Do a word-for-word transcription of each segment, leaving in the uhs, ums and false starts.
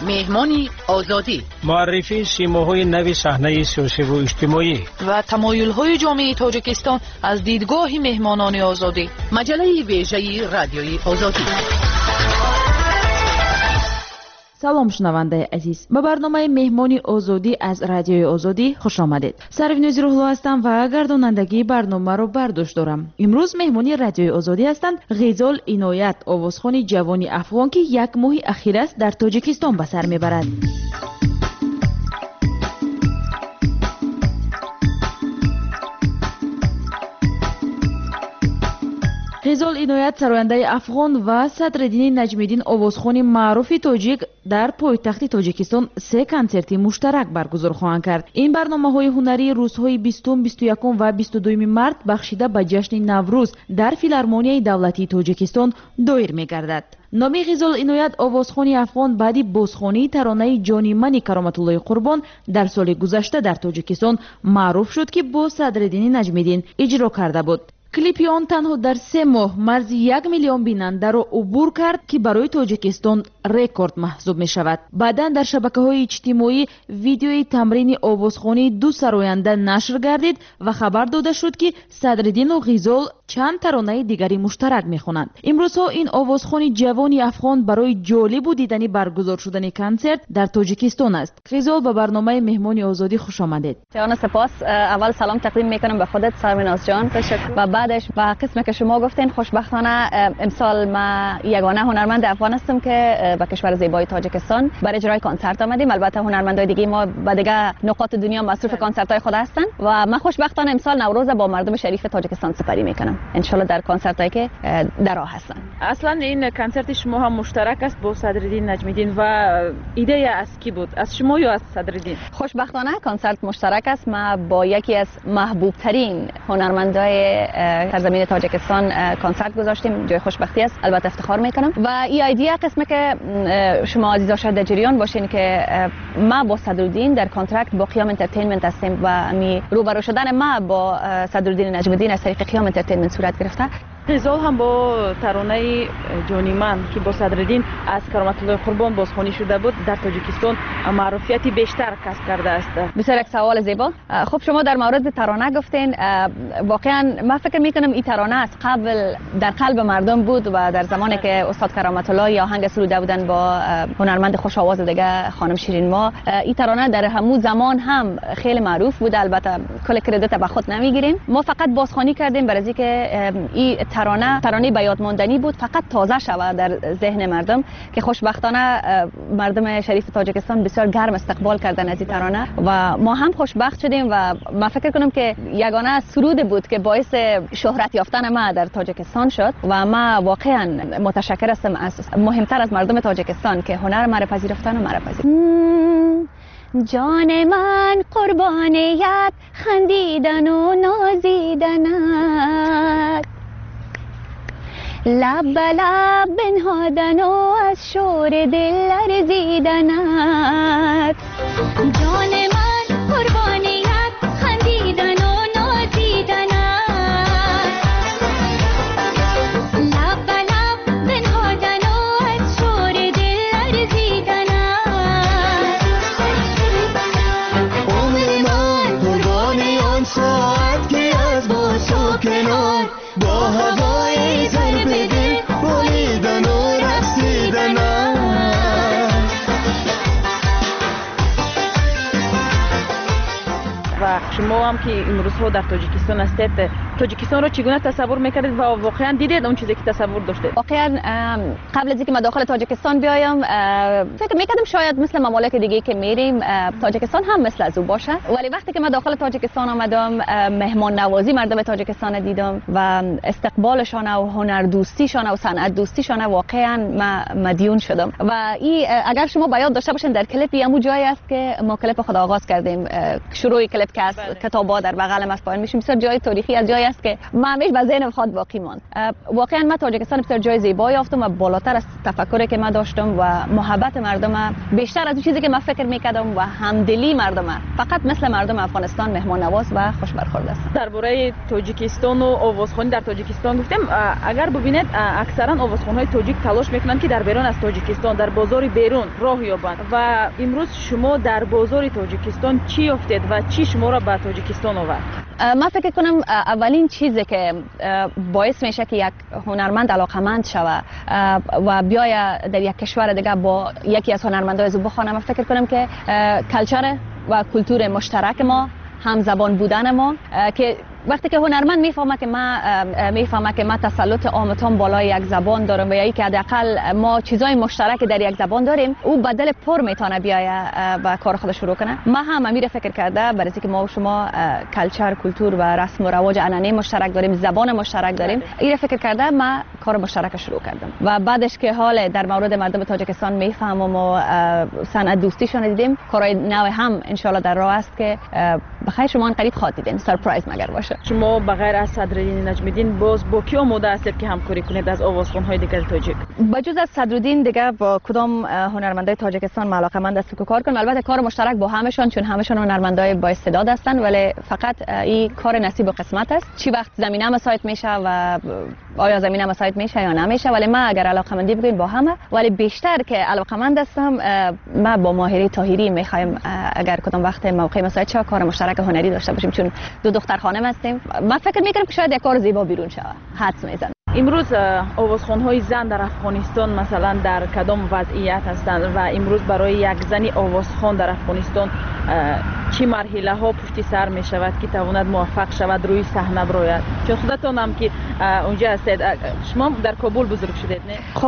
مهمانی آزادی، معرفی سیماهای نوی صحنه سیاسی و اجتماعی و تمایل‌های جامعه تاجیکستان از دیدگاه مهمانان آزادی. مجله ویژه رادیوی آزادی. سلام شنونده عزیز، به برنامه مهمانی آزادی از رادیوی آزادی خوش آمدید. سروینوزی روحلو هستم و گردانندگی برنامه رو بر دوش دارم. امروز مهمانی رادیوی آزادی هستند غزال عنایت، آوازخوان جوانی افغان که یک ماه اخیر است در تاجیکستان به سر میبرد. غزال عنایت سراینده افغان و صدرالدین نجمیدین آوازخوان معروف تاجیک در پایتخت تاجیکستان سه کنسرت مشترک برگزار خواهند کرد. این برنامه‌های هنری روزهای بیستم، بیست و یکم و بیست و دوم مارس بخشیده به جشن نوروز در فیلارمونیای دولتی تاجیکستان دایر می‌گردد. نامی غزال عنایت آوازخوان افغان بعدی بازخوانی ترانه جانی من کرامت الله قربان در سال گذشته در تاجیکستان معروف شد که با صدرالدین نجمیدین اجرا کرده بود. کلیپی آن تنها در سه ماه مرز یک میلیون بیننده را عبور کرد که برای تاجیکستان رکورد محسوب می شود. بعداً در شبکه‌های اجتماعی ویدیوی تمرین آوازخوانی دو سراینده نشر گردید و خبر داده شد که صدرالدین و غزال چند ترانه دیگری مشترک می‌خوانند. امروزها این آوازخوان جوانی افغان برای جالب و دیدنی برگزار شدن کنسرت در تاجیکستان است. غزال به برنامه مهمانی آزادی خوش آمدید. جان سپاس. اول سلام تقدیم میکنم به خودت سرمناز جان. تشکر. و بعدش به قسمی که شما گفتین، خوشبختانه امسال ما یگانه هنرمند افغان هستم که به کشور زیبای تاجیکستان برای اجرای کنسرت آمدیم. البته هنرمندای دیگه ما به دیگه نقاط دنیا مصروف کنسرت‌های خود هستن و من خوشبختانه امسال نوروز با مردم شریف تاجیکستان سپری میکنم. ان شاءالله در کنسرتایی که در راه هستن. اصلا این کنسرت شما هم مشترک است با صدرالدین نجمیدین و ایده از کی بود؟ از شما یا از صدرالدین؟ خوشبختانه کنسرت مشترک است. ما با یکی از محبوب ترین هنرمندای سرزمین تاجیکستان کنسرت گذاشتیم. جای خوشبختی است، البته افتخار میکنم. و این ایده قسمه که شما عزیزا شاید در جریان باشین که ما با صدرالدین در کانترکت با قیام انترتینمنت هستیم و می روبرو شدن ما با صدرالدین نجمیدین از طریق قیام انترتینمنت صورت گرفته. غزال هم با ترانه جانی من که با صدرالدین از کرامت الله قربان بازخوانی شده بود در تاجیکستان معروفیتی بیشتر کسب کرده است. بسیار یک سوال زیبا. خب شما در مورد ترانه گفتین، واقعا من فکر میکنم این ترانه از قبل در قلب مردم بود و در زمانی که استاد کرامت الله یا آهنگ سروده بودن با هنرمند خوش آواز دیگه خانم شیرین ما، این ترانه در همون زمان هم خیلی معروف بود. البته کل کردیت به خود نمیگیریم، ما فقط بازخوانی کردیم برای اینکه این ترانه ترانه به یاد ماندنی بود، فقط تازه شود در ذهن مردم که خوشبختانه مردم شریف تاجیکستان بسیار گرم استقبال کردن از این ترانه و ما هم خوشبخت شدیم و من فکر کنم که یگانه سرود بود که باعث شهرت یافتن ما در تاجیکستان شد و ما واقعا متشکر هستم از مهمتر از مردم تاجیکستان که هنر مرا پذیرفتن و مرا پذیرفتن. جان من قربانیت خندیدن و نازیدنت، لب به لب بنهادن و از شور دل لرزیدنت. جان من قربانیت خندیدن و نازیدنت، لب به لب بنهادن و از شور دل لرزیدنت. عمر من قربانی آن ساعت که از با تو کنار با هوای ضرب دل بالیدن و رقصیدن. و شما هم که امروز ها در تاجیکستان هستید، تاجیکستان رو چگونه تصور میکردید و واقعا دیدید اون چیزی که تصور داشتید؟ واقعا قبل از اینکه ما داخل تاجیکستان بیایم فکر میکردم شاید مثل ممالک دیگه که میریم تاجیکستان هم مثل از او باشه، ولی وقتی که ما داخل تاجیکستان آمدم مهمان نوازی مردم تاجیکستان دیدم و استقبالشان و هنر دوستیشان و صنعت دوستیشان واقعا مدیون شدم. و این اگر شما باید داشته باشین در کلیپ همون جایی است که ما کلیپ خود آغاز کردیم، شروع کلیپ که از کتابا در بغل ما پایین میشیم، بسیار جای تاریخی از جای چیزایی است که من همیشه به ذهنم خود باقی ماند. واقعا من تاجیکستان بسیار جای زیبایی یافتم و بالاتر از تفکری که من داشتم و محبت مردم بیشتر از چیزی که من فکر میکردم و همدلی مردم فقط مثل مردم افغانستان مهمان نواز و خوش برخورد است. درباره تاجیکستان و آوازخوانی در تاجیکستان گفتم، اگر ببینید اکثرا آوازخوان‌های تاجیک تلاش میکنند که در بیرون از تاجیکستان در بازار بیرون راه یابند و امروز شما در بازار تاجیکستان چی یافتید و چی شما را به تاجیکستان آورد؟ من فکر کنم اولین چیزی که باعث میشه که یک هنرمند علاقمند شوه و بیاید در یک کشور دیگه با یکی از هنرمندای زو بخونه، من فکر کنم که کلچر و کلتور مشترک ما، هم زبان بودن ما، که وقتی که هنرمند میفهمه که ما میفهمه که ما تسلط عامتان بالای یک زبان دارم و یا که حداقل ما چیزای مشترک در یک زبان داریم، او بدل پر میتونه بیاید و کار خودش شروع کنه. ما هم امیر فکر کرده برای اینکه ما و شما کلچر، کلتور و رسم و رواج عنعنه مشترک داریم، زبان مشترک داریم، این فکر کرده ما کار مشترک شروع کردم و بعدش که حال در مورد مردم تاجیکستان میفهمم و صنعت دوستیشون دیدیم، کارهای نو هم ان شاء الله در راه است که بخیر شما قریب خواهید دیدین، سرپرایز مگر باشه. شما بغیر از صدرالدین نجمیدین باز با کی آماده هستید که همکاری کنید از آوازخوان‌های دیگر تاجیک؟ بجز از صدرالدین دیگه با کدام هنرمندای تاجیکستان علاقه‌مند است که کار کنم. البته کار مشترک با همشون، چون همشون هنرمندای با استعداد هستن، ولی فقط این کار نصیب و قسمت است. چی وقت زمینه مساعد میشه و آیا زمینه مساعد میشه یا نمیشه، ولی من اگر علاقه‌مندی بگیم با همه، ولی بیشتر که علاقه‌مند هستم ما با ماهری طاهری میخوایم اگر کدام وقت موقع مساعد شه کار مشترک هنری داشته باشیم، چون دو دختر خانم هستیم. من فکر میکنم که شاید یک کار زیبا بیرون شود. حدس میزنم. امروز آوازخوان‌های زن در افغانستان مثلا در کدام وضعیت هستند و امروز برای یک زنی آوازخوان در افغانستان چی مرحله ها پشت سر می شود که تواند موفق شود روی صحنه براید؟ چون خودتون هم که اونجا هستید، شما در کابل بزرگ شدید نه؟ خب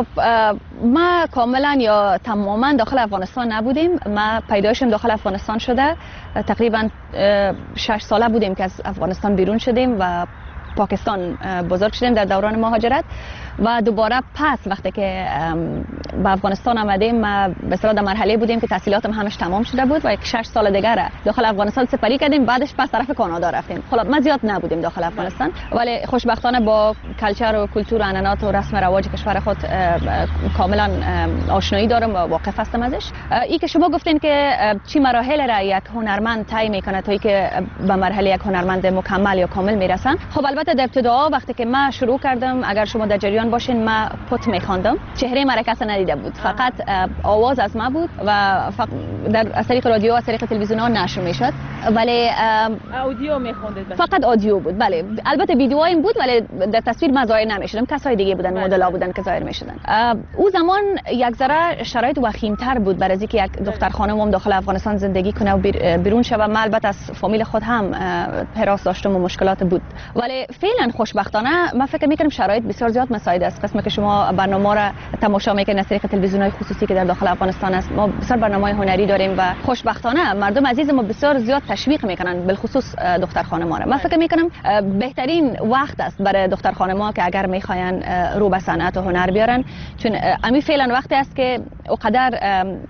ما کاملا یا تماما داخل افغانستان نبودیم. ما پیدایشم داخل افغانستان شده، تقریبا شش ساله بودیم که از افغانستان بیرون شدیم و پاکستان بزرگ شدیم در دوران مهاجرت و دوباره پس وقتی که به افغانستان آمدیم ما به اصطلاح در مرحله بودیم که تحصیلاتم همش تمام شده بود و یک شش سال دیگه داخل افغانستان سپری کردیم، بعدش پس طرف کانادا رفتیم. خب ما زیاد نبودیم داخل افغانستان، ولی خوشبختانه با کلچر و کلتور و عنعنات و رسم و رواج کشور خود کاملا آشنایی دارم و واقف هستم ازش. این که شما گفتین که چی مراحل را یک هنرمند طی میکنه تا اینکه به مرحله یک هنرمند مکمل یا کامل میرسن. خب البته در ابتدا وقتی که ما شروع کردم، اگر شما در جریان باشین، ما پت میخواندم، چهره مرا کسی ندیده بود، فقط آواز از ما بود و فقط در از طریق رادیو و از طریق تلویزیون ها نشر میشد، ولی اودیو میخوندید؟ فقط آدیو بود. بله البته ویدیو این بود ولی در تصویر ما ظاهر نمیشدم، کسای دیگه بودن، مدل‌ها بودن که ظاهر میشدن. او زمان یک ذره شرایط وخیم‌تر بود برای اینکه یک دختر خانم داخل افغانستان زندگی کنه و بیرون شه و من البته از فامیل خود هم حراس داشتم و مشکلات بود، ولی فعلا خوشبختانه من فکر میکنم شرایط بسیار زیاد مساعد است. قسمی که شما برنامه را تماشا میکنید از طریق تلویزیون‌های خصوصی که در داخل افغانستان است، ما بسیار برنامه‌های هنری داریم و خوشبختانه مردم عزیز ما بسیار زیاد تشویق میکنن، بالخصوص دختر خانم‌ها را. من فکر میکنم بهترین وقت است برای دختر خانم‌ها که اگر میخواین رو به صنعت و هنر بیارن، چون امی فعلا وقتی است که اونقدر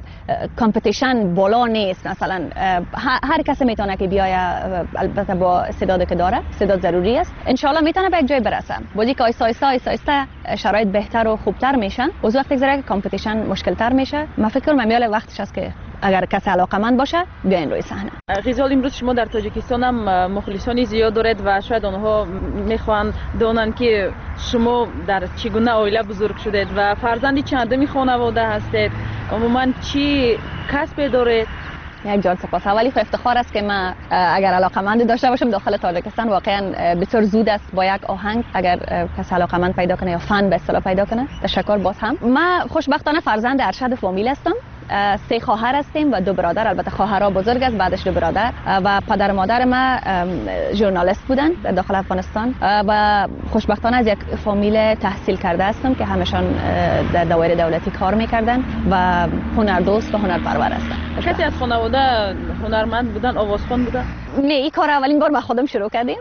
کامپتیشن بالا نیست. مثلا هر کسی میتونه که بیاید، البته با استعدادی که داره، استعداد ضروری است، ان شاء الله میتونه به یک جای برسه. بودی که آیسته آیسته آیسته آیسته شرایط بهتر و خوبتر میشن، از وقتی که کامپتیشن مشکل تر میشه، من فکر کنم میال وقتش است که اگر کسی علاقمند باشه بیاین روی صحنه. غزال، امروز شما در تاجیکستان هم مخلصانی زیاد دارید و شاید آنها میخوان دونن که شما در چگونه عائله بزرگ شدید و فرزندی چندمی خانواده هستید، عموما چی کسب دارید؟ یک جان سپاس. اولی خو افتخار است که من اگر علاقمند داشته باشم داخل تاجیکستان، واقعا بسیار زود است با یک آهنگ اگر کسی علاقمند پیدا کنه یا فن به اصطلاح پیدا کنه. تشکر باز هم. من خوشبختانه فرزند ارشد فامیل هستم. سه خواهر هستیم و دو برادر، البته خواهرها بزرگ است، بعدش دو برادر، و پدر مادر ما ژورنالیست بودن در داخل افغانستان و خوشبختانه از یک فامیل تحصیل کرده هستم که همشان در دوایر دولتی کار میکردن و هنردوست و هنرپرور هستن. کسی از خانواده هنرمند بودن، آوازخوان بودن؟ نه، این کار اولین بار با خودم شروع کردیم.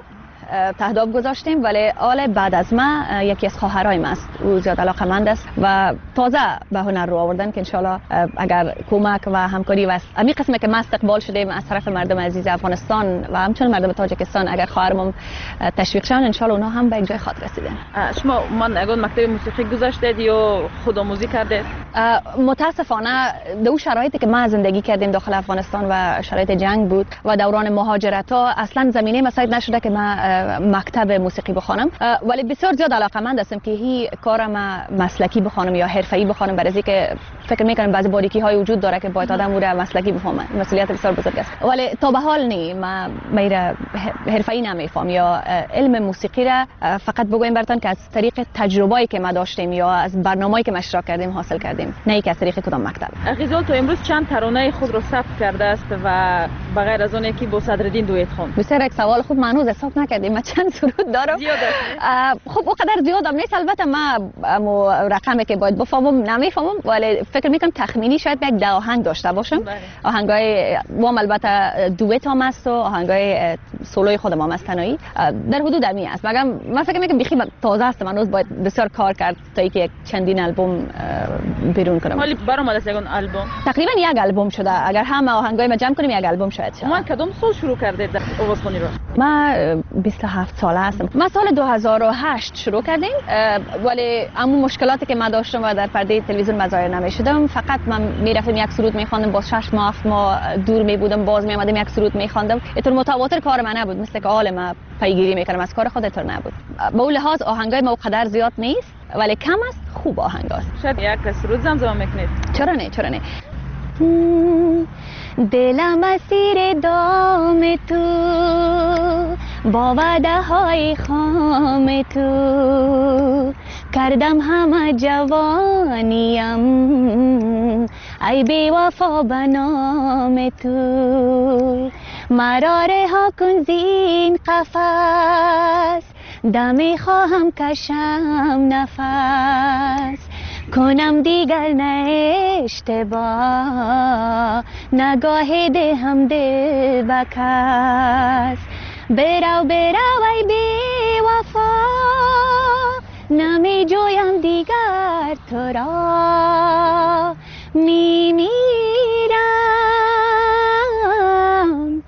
تهداب گذاشتیم، ولی آل بعد از ما یکی از خواهرای ما است، او زیاد علاقمند است و تازه به هنر رو آوردن که انشالله اگر کمک و همکاری و همین قسمه که ما استقبال شدیم از طرف مردم عزیز افغانستان و همچنین مردم تاجیکستان، اگر خواهرمون تشویق شدن انشالله اونها هم به جای خاطر رسیدن. شما من اگه مکتب موسیقی گذاشتید یا خودآموزی کردید؟ متاسفانه دو شرایطی که ما زندگی کردیم داخل افغانستان و شرایط جنگ بود و دوران مهاجرت ها اصلا زمینه مساعد نشده که ما مکتب موسیقی بخوانم، ولی بسیار زیاد علاقمند هستم که هی کارم مسلکی بخوانم یا حرفه‌ای بخوانم، برای اینکه فکر میکنم بعضی باریکی های وجود داره که باید آدم رو مسلکی بفهمه، مسئولیت بسیار بزرگ است. ولی تا به حال نی ما میره حرفه‌ای نمیفهم یا علم موسیقی را فقط بگویم براتون که از طریق تجربه‌ای که ما داشتیم یا از برنامه‌ای که ما اشتراک کردیم حاصل کردیم، نه که از طریق کدام مکتب. غزال تا امروز چند ترانه خود رو ثبت کرده است و بغیر از اون که با صدرالدین دویت خواند؟ بسیار یک سوال خوب، ما هنوز حساب نکردیم ما چند سرود دارم. زیاد است. خب اونقدر زیادم نیست، البته ما رقمی که باید بفهمم نمیفهمم، ولی فکر میکنم تخمینی شاید یک ده آهنگ داشته باشم. آهنگای وام البته دویت هم است و آهنگای سولوی خودم هم است تنهایی، در حدود امی است. مگر من فکر میکنم بخی تازه است، من هنوز باید بسیار کار کرد تا اینکه یک چندین البوم بیرون کنم. ولی برآمده است یک البوم؟ تقریبا یک البوم شده، اگر همه آهنگای ما جمع کنیم یک البوم شاید شه. من کدام سال شروع کردید آوازخوانی رو؟ ما بیست و هفت ساله هستم. ما سال دو هزار و هشت شروع کردیم، ولی اما مشکلاتی که ما داشتم و در پرده تلویزیون ظاهر نمی‌شدم، فقط من میرفتم یک سرود می‌خواندم، باز شش ماه هفت ماه دور می بودم، باز می‌آمدم یک سرود می‌خواندم. اینطور متواتر کار من نبود، مثل که حال ما پیگیری می‌کردم از کار خود، اینطور نبود. به اون لحاظ آهنگای ما قدر زیاد نیست، ولی کم است، خوب آهنگ است. شاید یک سرود زمزمه می‌کنید؟ چرا نه چرا نه. دلم اسیر دام تو، با وعده های خام تو، کردم همه جوانیم ای بی وفا به نام تو. مرا رها کن زین قفس، دمی خواهم کشم نفس، کنم دیگر نه اشتباه، نگاه ده هم دل بکس. برو برو ای بی وفا، نمی جویم دیگر تو را، می میرم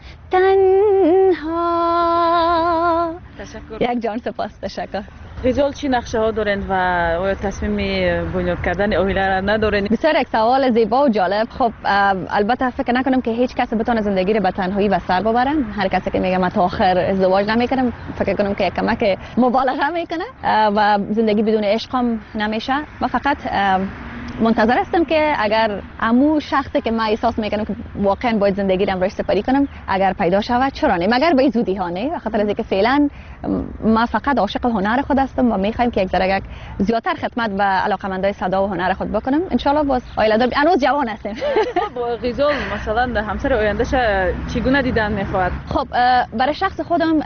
تنها. تشکر. یک جان سپاس. تشکر. غزال چی نقشه ها دارند و آیا تصمیم بنیاد کردن آهیله را ندارند؟ بسیار یک سوال زیبا و جالب. خب البته فکر نکنم که هیچ کس بتونه زندگی رو به تنهایی به سر ببره. هر کسی که میگه من تا آخر ازدواج نمیکنم، فکر کنم که کمک مبالغه میکنه و زندگی بدون عشق هم نمیشه. من فقط منتظر هستم که اگر امو شخصی که من احساس میکنم که واقعا باید زندگی رو امروز سپری کنم اگر پیدا شود، چرا نه، مگر به زودی ها نه، بخاطر از اینکه فعلا ما فقط عاشق هنر خود هستم و میخوایم که یک ذره زیادتر خدمت به علاقمندای صدا و هنر خود بکنم. ان شاء الله باز آیله دار هنوز جوان هستیم. با غزال مثلا همسر آیندهش چگونه دیدن میخواد؟ خب برای شخص خودم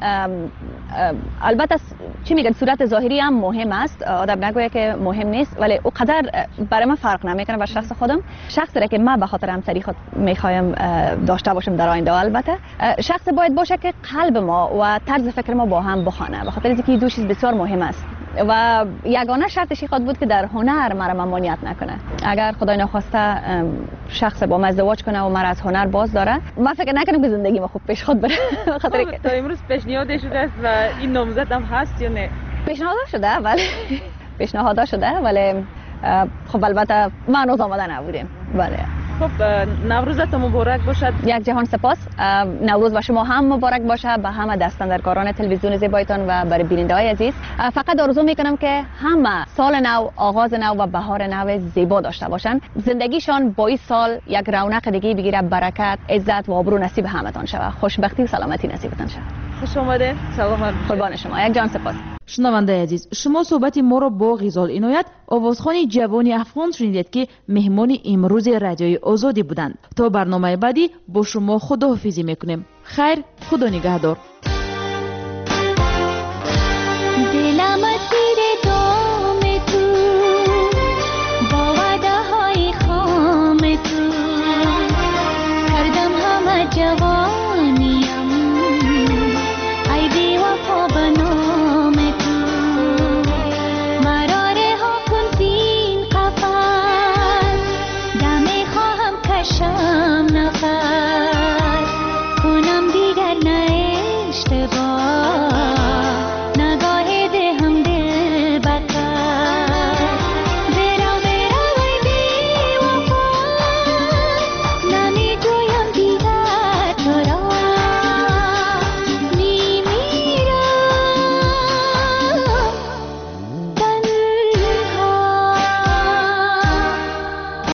البته چی میگن صورت ظاهری هم مهم است، آدم نگویه که مهم نیست، ولی اونقدر برای من فرق نمیکنه. برای شخص خودم شخصی را که من به خاطر همسری خود میخوایم داشته باشم در آینده، البته شخص باید باشه که قلب ما و طرز فکر ما با هم بخوانه، به خاطر اینکه دو چیز بسیار مهم است و یگانه شرطش خود بود که در هنر مرا ممانعت نکنه. اگر خدای نخواسته شخص با من ازدواج کنه و مرا از هنر باز داره، من فکر نکنم که زندگی ما خوب پیش خود بره. خاطر تا امروز پیشنهاد شده است و این نامزد هم هست یا نه؟ پیشنهاد شده ولی پیشنهاد شده ولی خب البته ما هنوز آماده نبودیم. بله. خب نوروزت مبارک باشد. یک جهان سپاس. نوروز به شما هم مبارک باشه، به همه دستاندرکاران تلویزیون زیبایتان و برای بیننده های عزیز. فقط آرزو میکنم که همه سال نو، آغاز نو و بهار نو زیبا داشته باشن، زندگیشان با این سال یک رونق دیگه بگیره، برکت، عزت و آبرو نصیب همتان شود، خوشبختی و سلامتی نصیبتان شود. خوش آمده. سلام. قربان شما. یک جان سپاس. شنونده عزیز، شما صحبت ما را با غزال عنایت، آوازخوان جوانی افغان شنیدید که مهمان امروز رادیوی آزادی بودند. تا برنامه بعدی با شما خداحافظی میکنیم. خیر، خدا نگهدار.